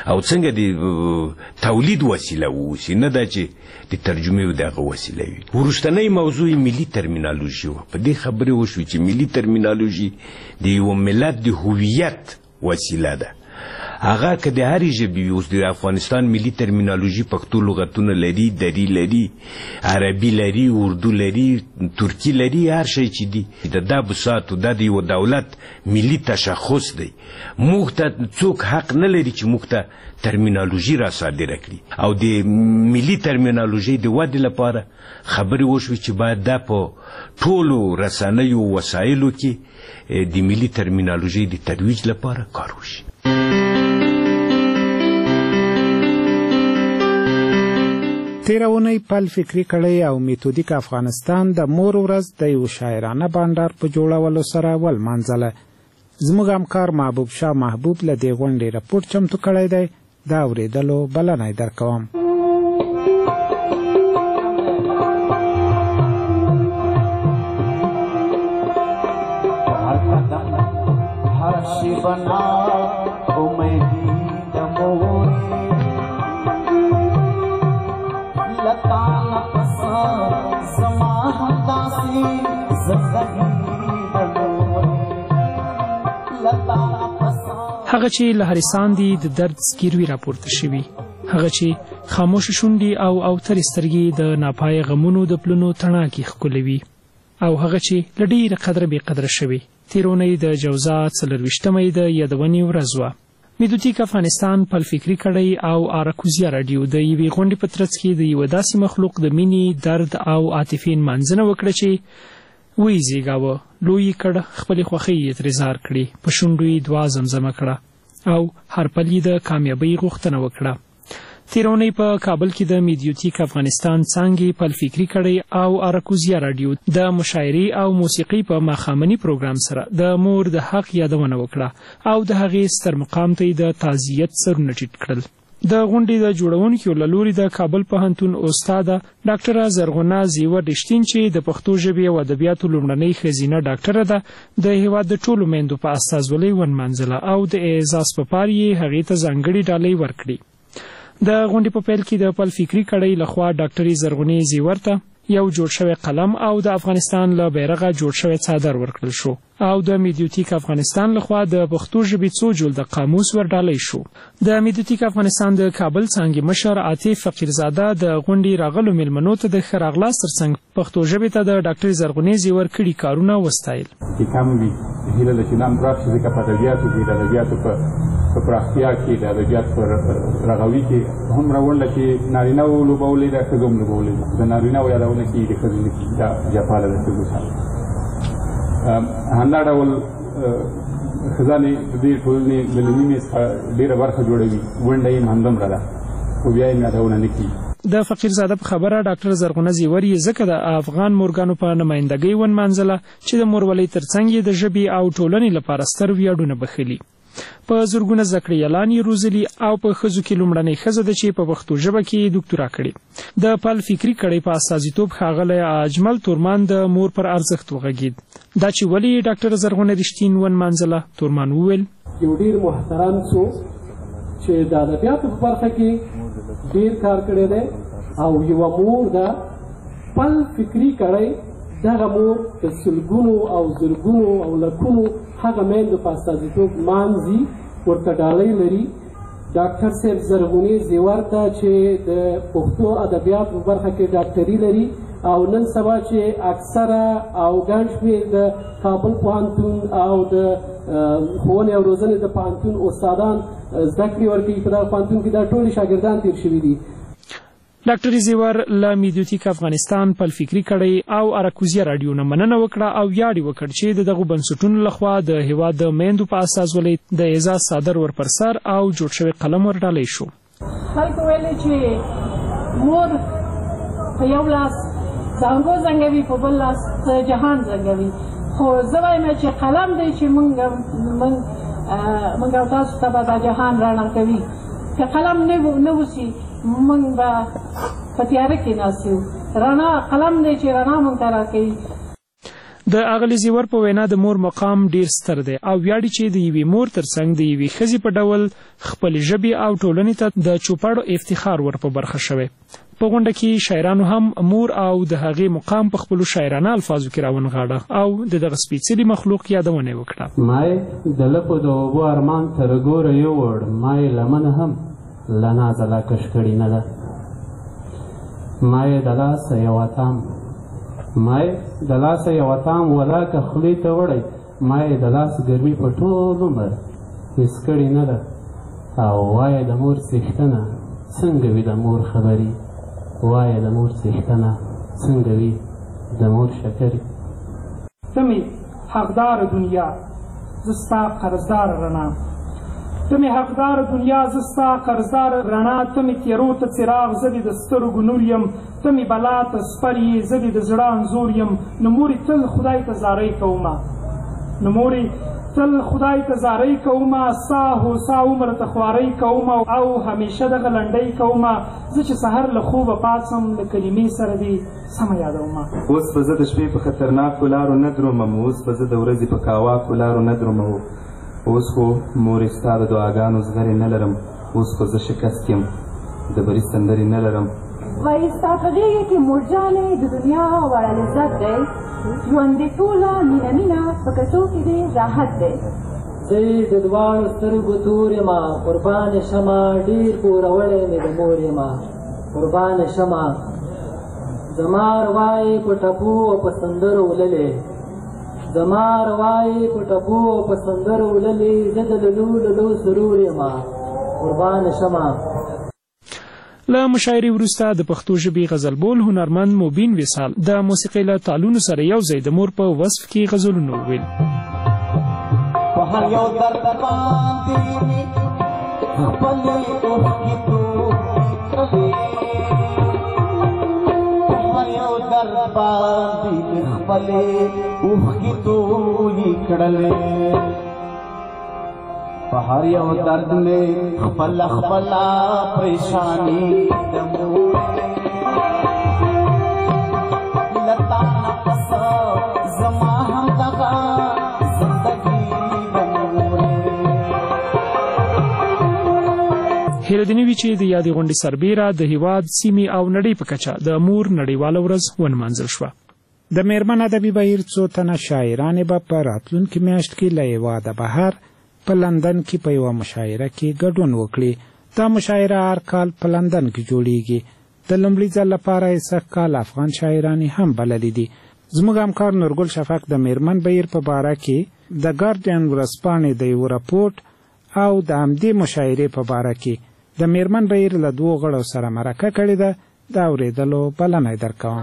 او څنګه د تولید وسیله ووسی، نه دا چې د ترجمې دغه وسیله وي. وروستنۍ موضوع ملي ترمینالوژي وه. په دې خبرې وشوې چې ملي ترمینالوژي د یو ملت د هویت وسیله ده. هغه که د هرې ژبې اوس د افغانستان ملي ترمینالوژي پښتو لغتونه لري، دری لري، عربي لري، اردو لري، ترکی لري، هر شی چې دي دا بساطو دا د یو دولت ملي تشخص دی. موږ ته څوک حق نه لري چې موږ ته ترمینالوژي را صادره کړي. او د ملي ترمینالوژي د ودې لپاره خبرې وشوې چې باید دا په ټولو رسنیو وسایلو کې د ملي ترمینالوژي د ترویج لپاره کار وشي. تیرونی پل فکری کړی او میتودیک افغانستان د مور ورځ د یو شاعرانه بانډار په جوړولو سره ولمانځله. زموږ همکار محبوب شاه محبوب له دې غونډې راپورټ چمتو کړی دی. دا اورېدلو بلنه درکوم. هغه چې لهریسان دي د درد سکیروي راپورته شوي، هغه چې خاموش شونډې او تر سترګې د ناپای غمونو د پلونو تڼاکې ښکلوي، او هغه چې له ډېره قدره بې قدره شوي. تیرونی د جوزا 24مې د یادونې ورځ وه. میتودیک افغانستان پل فکري کړی او آراکوزیا راډیو د یوې غونډې په ترڅ کې د یوه داسې مخلوق د مینې، درد او عاطفې نمانځنه وکړه چې ویې زیږاوه، لوی کړ، خپلې خوښۍ یې ترې زار کړې، په شونډو یې دعا زمزمه کړه او هر پل یې د کامیابۍ غوښتنه وکړه. تیرونی په کابل کې د میتودیک افغانستان څانګې پل فکري کړی او آراکوزیا راډیو د مشاعرې او موسیقۍ په ماښامني پروګرام سره د مور د حق یادونه وکړه او د هغې ستر مقام ته یې د تعزیت سرونه ټیټ کړل. د غونډې د جوړونکو له لوري د کابل پوهنتون استاده ډاکټره زرغونه زیور رښتین چې د پښتو ژبې او ادبیاتو لومړنۍ ښځینه ډاکټره ده، د هېواد د ټولو میندو په استازولۍ ونمانځله او د اعزاز په پار یې هغې ته ځانګړې ډالۍ ورکړې. د غونډې په پیل کې د پل فکري کړۍ لخوا ډاکټرې زرغونې زیور ته یو جوړ شوی قلم او د افغانستان له بیرغه جوړ شوی څادر ورکړل شو او د میتودیک افغانستان لخوا د پښتو ژبې څو جلده قاموس ورډالۍ شو. د میتودیک افغانستان د کابل څانګې مشر عاطف فقیرزاده د غونډې راغلو میلمنو ته د ښه راغلاست ترڅنګ پښتو ژبې ته د ډاکټرې زرغونې زیور کړي کارونه وستایل. هیله ده چې نام پراخ شي، ځکه په ادبیاتو کې د ادبیاتو په پراختیا کې د ادبیاتو په رغوي کې هومره ونډه چې نارینهو لوبولې ده، ښځو هم لوبولې ده. د نارینهو یادونه کېږي، د ښځو نه کېږي، دا جفاله ده ښځو سره. همدا ډول ښځانې د دې ټولنې د نیمې څخه ډېره برخه جوړوي، ونډه یې همدومره ده، خو بیا یې یادونه نه کېږي. د فقیرزاده په خبره ډاکټر زرغونه زیور یې ځکه د افغان مورګانو په نمایندګۍ ونمانځله چې د مورولۍ ترڅنګ یې د ژبې او ټولنې لپاره ستر ویاړونه بخښلي. په زرګونه زده کړیالان یې روزلي او په ښځو کې لومړنۍ ښځه ده چې په پښتو ژبه کې دوکتورا کړې. د پل فکري کړۍ په استازیتوب ښاغلی اجمل تورمان د مور پر ارزښت وغږېد. دا چې ولې ډاکټر زرغونه رښتین ونمانځله، تورمان وویل یو ډېر محترم څوک چې د ادبیاتو په برخه کې ډېر کار کړی دی او یوه مور ده پل فکري کړۍ. دغه مور د سلګونو او زرګونو او لکونو هغه میندو په استازیتوب مانځي، ورته ډالۍ لري. ډاکټر صاحب زرغونې زیور ته چې د پښتو ادبیاتو په برخه کې ډاکټري لري او نن سبا چې اکثره او ګڼ شمېر د کابل پوهنتون او د ښوونې او روزنې د پوهنتون استادان زده کړې ورکوي په دغه پوهنتون کې دا ټولې شاګردان تېر شوي دي. ډاکټر زیور له میتودیک افغانستان پل فکري کړۍ او آراکوزیا راډیو نه مننه وکړه او یاد یې وکړ چې د دغو بنسټونو لخوا د هېواد د میندو په استازولۍ د اعزاز څادر ور پر سر او جوړ شوی قلم ورډالۍ شو. خلکو ویلې چې مور په یو لاس زانګو زنګوي، په بل لاس جهان زنګوي، خو زه وایم چې قلم دی چې موږ او تاسو ته به دا جهان رڼا کوي. که قلم نه وسي موږ به په تیاره کې ناست یو. رڼا قلم دی چې رڼا موږ ته راکوي. د اغلې زیور په وینا د مور مقام ډیر ستر دی او ویاړي چې د یوې مور ترڅنګ د یوې ښځې په ډول خپلې ژبې او ټولنې ته د چوپړو افتخار ور په برخه شوی. په غونډه کې شاعرانو هم مور او د هغې مقام په خپلو شاعرانه الفاظو کې راونغاړه او د دغه سپېڅلي مخلوق یادونه یې وکړه. ما یې د لپو د اوبو ارمان تر ګوره یووړ، ما یې لمنه هم له نازه لا کش کړې نه ده. ما یې د لاسه یو اتام ولاکه خولې ته وړی، ما یې د لاس ګرمي په ټول عمر هېڅ کړې نه ده. او وایه د مور څښتنه څنګه وي د مور خبرې، وایه د مور څښتنه څنګه وي د مور شکرې. ته مې حقدار دنیا زه ستا قرضدار رڼا، ته مې حقدار دنیا زه ستا قرضدار رڼا، ته مې تیرو ته څراغ زه دې د سترګو نور یم، ته مې بلا ته سپر یې زه دې د زړه انځور یم. نو مورې تل خدای ته زارۍ کومه، نو مورې تل خدای ته زارۍ کومه، سا هوسا عمر ته خوارۍ کومه او همیشه دغه لنډۍ کومه. زه چې سحر له خوبه پاڅم له کلمې سره دې سمه یادومه. اوس به زه د شپې په خطرناکو لارو نه درومم، اوس به زه د ورځې په کاواکو لارو نه درومم. اوس خو مورې ستا د دعاګانو زغرې نه لرم، اوس خو زه شکست یم د بري سندرې نه لرم. وایي ستا په غېږې کې مورجانې د دنیا وړه لذت دی، ژوند دې ټوله مینه مینه په کټو کې دې راحت دی. زه یې د دواړو سترګو تور یمه، قربانې شمه ډېر پوروړی مې د مور یمه، قربانې شمه. زما روایې په ټپو او په سندرو وللې، زما روایې په ټپو او په سندرو وللې، زه د للو سرور یمه، قربانې شمه. له مشاعرې وروسته د پښتو ژبې غزلبول هنرمند مبین وصال د موسیقۍ له تالونو سره یو ځای د مور په وصف کې غزلونه وویل. په هر یو درد باندې مې خپلې اوښکې تویې، په هر یو درد باندې مې خپلې اوښکې تویې کړلې، په هر یو درد میں خپلا پریشانی د مور لتا نفس زما هم دغه زندگی د مور. هیله دې نه وي چې د یادې غونډې سربیره د هیواد سیمې او نړۍ په کچه د مور نړیواله ورځ ونمانځل شوه. د میرمن ادبي بهیر څو تنه شاعرانې به په راتلونکې میاشت کې له هیواده بهر په لندن کې په یوه مشاعره کې ګډون وکړي. دا مشاعره هر کال په لندن کې جوړیږي. د لومړي ځل لپاره یې سږ کال افغان شاعرانې هم بللي دي. زموږ همکار نورګل شفق د میرمن بهیر په باره کې د ګارډین ورځپاڼې د یو راپورټ او د همدې مشاعرې په باره کې د میرمن بهیر له دوو غړو سره مرکه کړې ده. د اورېدلو بلنه یې درکوم.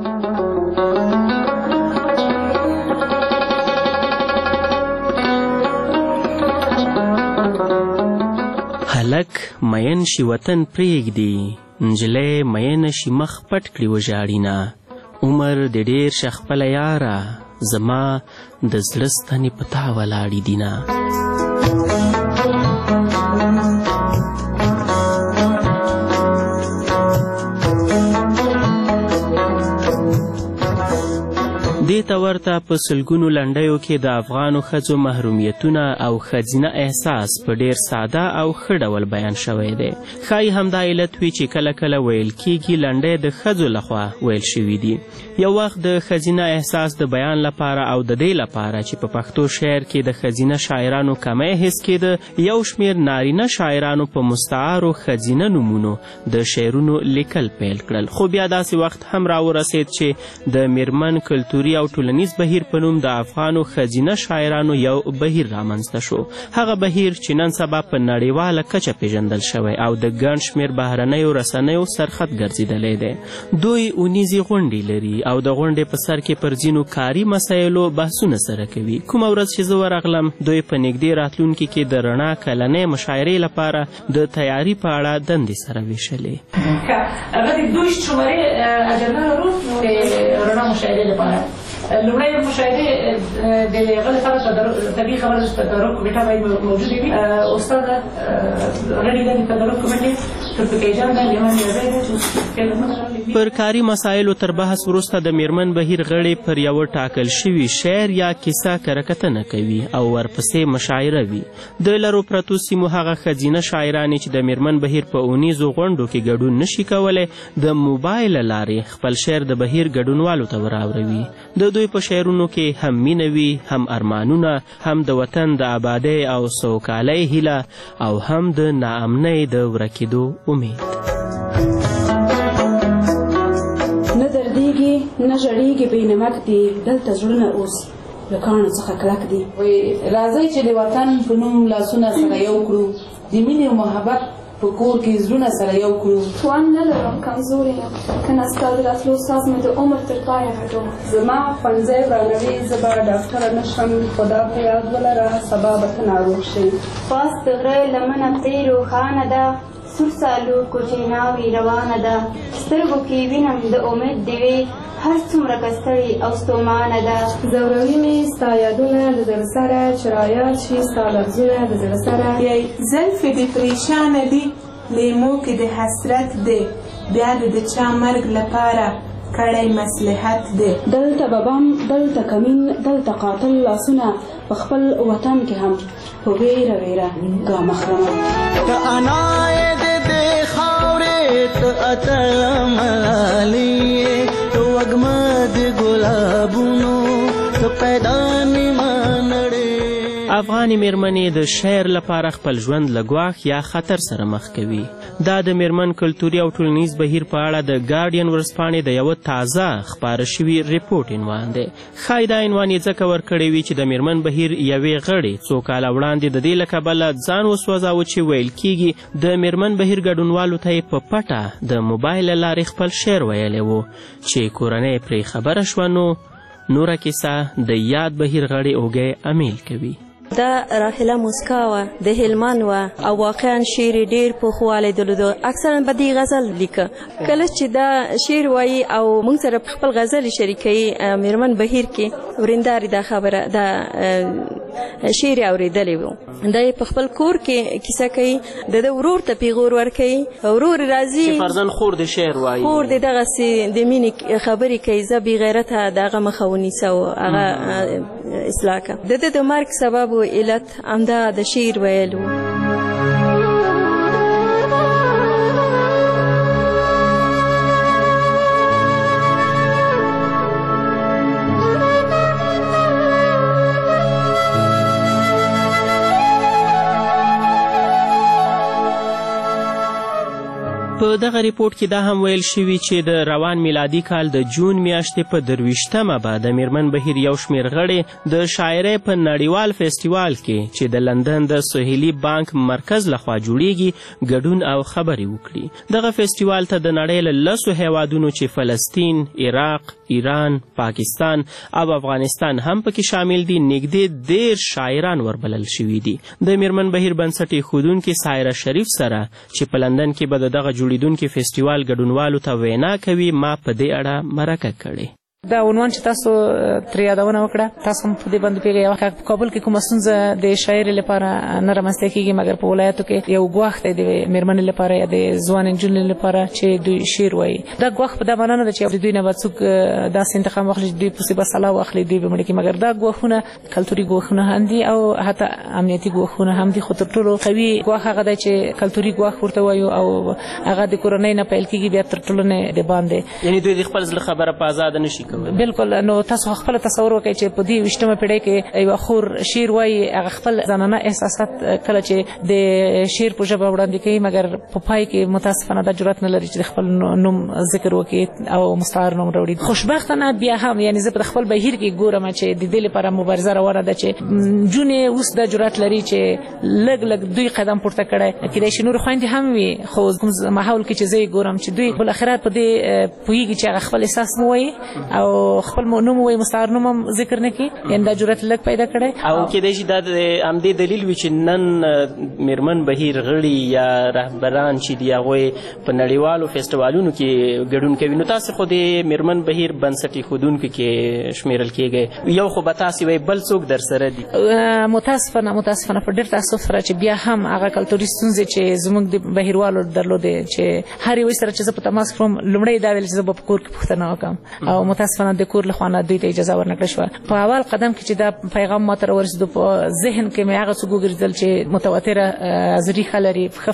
هلک مین شي وطن پرېږدي، نجلۍ مینه شي مخ پټ کړي وژاړینه، عمر د ډېر شه خپله یاره، زما د زړه ستنې په تا ولاړې دینه. دې ته ورته په سلګونو لنډیو کې د افغانو ښځو محرومیتونه او ښځینه احساس په ډیر ساده او ښه ډول بیان شوی دی. ښایي همدا علت وي چې کله کله ویل کیږي لنډۍ د ښځو لخوا ویل شوي دي. یو وخت د ښځینه احساس د بیان لپاره او د دې لپاره چې په پښتو شعر کې د ښځینه شاعرانو کمی حس کېده، یو شمېر نارینه شاعرانو په مستعارو ښځینه نومونو د شعرونو لیکل پیل کړل. خو بیا داسې وخت هم راورسېد چې د میرمن کلتوري او ټولنیز بهیر په نوم د افغانو ښځینه شاعرانو یو بهیر رامنځته شو. هغه بهیر چې نن سبا په نړیواله کچه پیژندل شوی او د ګڼ شمېر بهرنیو رسنیو سرخط ګرځېدلی دی. دوی اونیزې غونډې لري او د غونډې په سر کې پر ځینو کاري مسایلو بحثونه سره کوي. کومه ورځ چې زه ورغلم، دوی په نږدې راتلونکي کې د رڼا کلنۍ مشاعرې لپاره د تیاري په اړه دندې سره ویشلې. هغه د 2 شمارې اجنډا لرو د رڼا مشاعرې لپاره. لومړی مشاهده د هغه لپاره طبیعي خبره تدارک کمیټه باید موجوده وي. استاد غړي د تدارک کمیټې پر کاري مسایلو تر بحث وروسته د میرمن بهیر غړي پر یوه ټاکل شوي شعر یا کیسه کرکتنه کوي او ورپسې مشاعره وي. د لرو پرتو سیمو هغه ښځینه شاعرانې چې د میرمن بهیر په اونیزو غونډو کې ګډون نشي کولی د موبایل له لارې خپل شعر د بهیر ګډونوالو ته وراوروي. د دوی په شعرونو کې هم مینه وي، هم ارمانونه، هم د وطن د آبادۍ او سوکالۍ هیله او هم د ناامنۍ د ورکېدو امید. نه دردېږي نه ژړېږي بې نمک دي، دلته زړونه اوس له کاڼو څخه کلک دي. راځئ چې د وطن په نوم لاسونه سره یو کړو، د مینې او محبت په کور کې زړونه سره یو کړو. توان نه لرم، کمزورې یم، که نه ستا د راتلو ساز مې د عمر تر پایه هډو. زما ښوونځی ورانوي، زه به ډاکټره نه شم، خو دا په یاد ولره سبا به ته ناروغ شې. پاس د غره لمنه پرې روښانه ده، سور سالو کوټې ناوې روانه ده. سترګو کې وینم د امید ډېوې، هر څومره که ستړې او ستومانه ده. ځوروي مې ستا یادونه د زړه سره، چې رایاد شي ستا لفظونه د زړه سره. یی زلفې دې پریشانه دي، لیمو کې د حسرت دی، بیا د چا مرګ لپاره کړی مصلحت دی. دلته ببم، دلته کمین، دلته قاتل لاسونه، په خپل وطن کې هم په ویره ویره ګام اخلمه. که انا یې د دې خاورې ته اتل ملالي، ته وږمه د ګلابونو ته پیدا نیمه نړۍ. افغاني میرمنې د شعر لپاره خپل ژوند له ګواښ یا خطر سره مخ کوي. دا د میرمن کلتوري او ټولنیز بهیر په اړه د ګارډین ورځپاڼې د یوه تازه خپاره شوي ریپورټ عنوان دی. ښایي دا عنوان یې ځکه ورکړی وي چې د میرمن بهیر یوې غړې څو کاله وړاندې د دې له کبله ځان وسوځاوه چې ویل کېږي د میرمن بهیر ګډونوالو ته یې په پټه د موبایل له لارې خپل شعر ویلی و چې کورنۍ پرې خبره شوه. نو نوره کیسه د یاد بهیر غړې اوږی امیل کوي. دا راحله موسکا وه، د هلمند وه او واقعا شعر یې ډېر پوخوالی درلوده. اکثرا به دې غزل لیکه. کله چې دا شعر وایي او موږ سره خپل غزل یې شریکوي، میرمن بهیر کې ورېندارې دا خبره دا شعر یې اورېدلی و. دا یې په خپل کور کې کیسه کوي، د ده ورور ته پیغور ورکوي، ورور یې راځي چې فرزن خور د شعر وایي، خور دې دغسې د مینې خبرې کوي، زه بې غیرته د هغه مخه ونیسه او هغه اصلاح کړه. د ده د مرګ سبب و علت همدا د شعر ویل و. په دغه ریپورټ کې دا هم ویل شوي چې د روان میلادي کال د جون میاشتې په 23مه به د میرمن بهیر یو شمېر غړې د شاعرۍ په نړیوال فیسټیوال کې چې د لندن د سهیلي بانک مرکز لخوا جوړیږي ګډون او خبرې وکړي. دغه فیسټیوال ته د نړۍ له 10 هیوادونو چې فلسطین، عراق، ایران، پاکستان او افغانستان هم پکې شامل دي نږدې 10 شاعران وربلل شوي دي. د میرمن بهیر بنسټ ایښودونکې سایره شریف سره چې په لندن کې به د دغه جوړیدونکي فیسټیوال ګډونوالو ته وینا کوي، ما په دې اړه مرکه کړې. دا عنوان چې تاسو ترې یادونه وکړه، تاسو هم په دې باندې پوهېږئ یو وخت په کابل کې کومه ستونزه د شاعرۍ لپاره نه رامنځته کېږي، مګر په ولایاتو کې یو ګواښ دی د مېرمنې لپاره یا د ځوان نجونې لپاره چې دوی شعر وایي. دا ګواښ په دا معنا نه ده چې د دوی نه به څوک داسې انتقام واخلي چې دوی پسې به سلا واخلي، دوی به مړه کړي، مګر دا ګواښونه کلتوري ګواښونه هم دي او حتی امنیتي ګواښونه هم دي. خو تر ټولو قوي ګواښ هغه دی چې کلتوري ګواښ ورته وایو او هغه د کورنۍ نه پیل کېږي بیا تر ټولنې د باندې. یعنې دوی د خپل زړه خبره په ازاده نشي کولی. بالکل. نو تاسو خپل تصور وکړئ چې په دې 20مه پیړۍ کې یوه خور شعر وایي، هغه خپل ځانانه احساسات کله چې د شعر په ژبه وړاندې کوي، مګر په پای کې متاسفانه دا جرأت نه لري چې د خپل نوم ذکر وکړي او مستعار نوم راوړي. خوشبختانه بیا هم یعنې زه په خپل بهیر کې ګورم چې د دې لپاره مبارزه روانه ده چې نجونې اوس دا جرأت لري چې لږ لږ دوی قدم پورته کړی. کېدای شي نور خویندې هم وي، خو کوم ماحول کې چې زه یې ګورم چې دوی بالاخره په دې پوهېږي چې هغه خپل احساس مو وایي او او خپل نوم وایي مستعار نوم هم ذکر نه کړي، یعنې دا جرأت لږ پیدا کړی. او کیدای شي دا د همدې دلیل وي چې نن میرمن بهیر غړي یا رهبران چې دي هغوی په نړیوالو فیسټیوالونو کې ګډون کوي. نو تاسې خو د میرمن بهیر بنسټ ایښودونکو کې شمیرل کېږئ، یو خو به تاسې وایي بل څوک در سره دي. متاسفانه په ډېر تاسف سره چې بیا هم هغه کلتوري ستونزې چې زموږ د بهیروالو درلودې چې هر یو سره چې زه په تماس کړم لومړی دا ویل چې زه به په کور کې پوښتنه وکړم، او متاسفانه د کور له خوا نه دوی ته اجازه ورنکړل شوه. په اول قدم کې چې دا پیغام ما ته راورسېدو په ذهن کې مې هغه څوک وګرځېدل چې متواتره ریښه لري، ښه